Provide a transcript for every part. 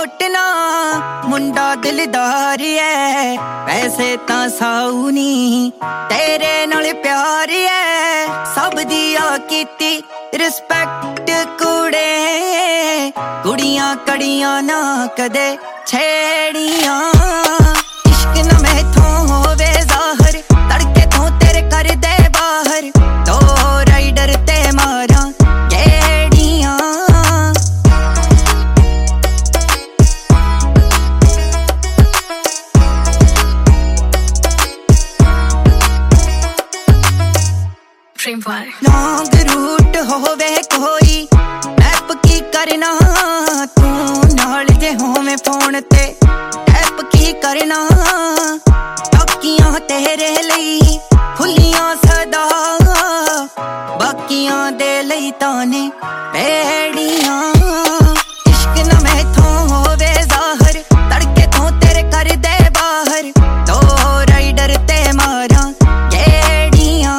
कोटना मुंडा दिलदार है, वैसे तां साऊ नी तेरे नाल प्यार है। सब दिया कीती रिस्पेक्ट कुड़े, कुड़ियां कड़ियां ना कदे छेड़ियां। इश्क न मैथों होवे ज़ाहिर, तड़के तो तेरे कर दे बाहर, तो राइडर ते मारा गेड़ियां। लॉन्ग रूट होवे कोई टैप की करना, तू नाल जे होवे फोन ते टैप की करना। बाकियां तेरे लई खुलियां सदा, बाकियां दे लई ताने पेड़ियां। इश्क न मैथों होवे ज़ाहिर, तड़के तो तेरे कर दे बाहर, तो राइडर ते मारा गेड़ियां।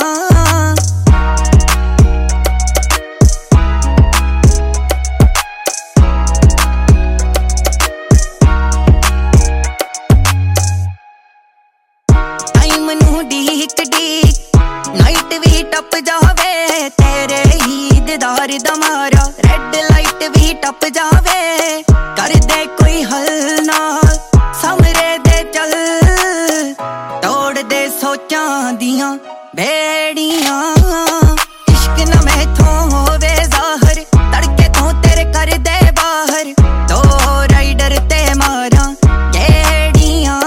डीक डीक नाइट भी टप जावे, तेरे ही दीदार दा मारा रेड लाइट भी टप जावे। कर दे कोई हल ना समरे दे चल, तोड़ दे सोचां दियां बेड़ियां। इश्क न मैथों होवे ज़ाहिर, तड़के तो तेरे कर दे बाहर, तो राइडर ते मारा गेड़ियां।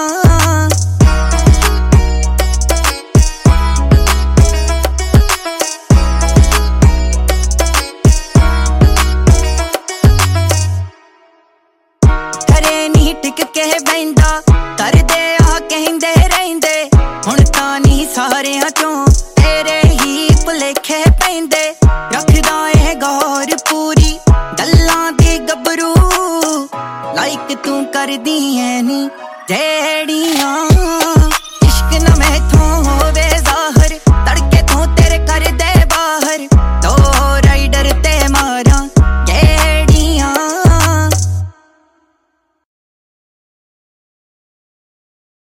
टिक के बैंदा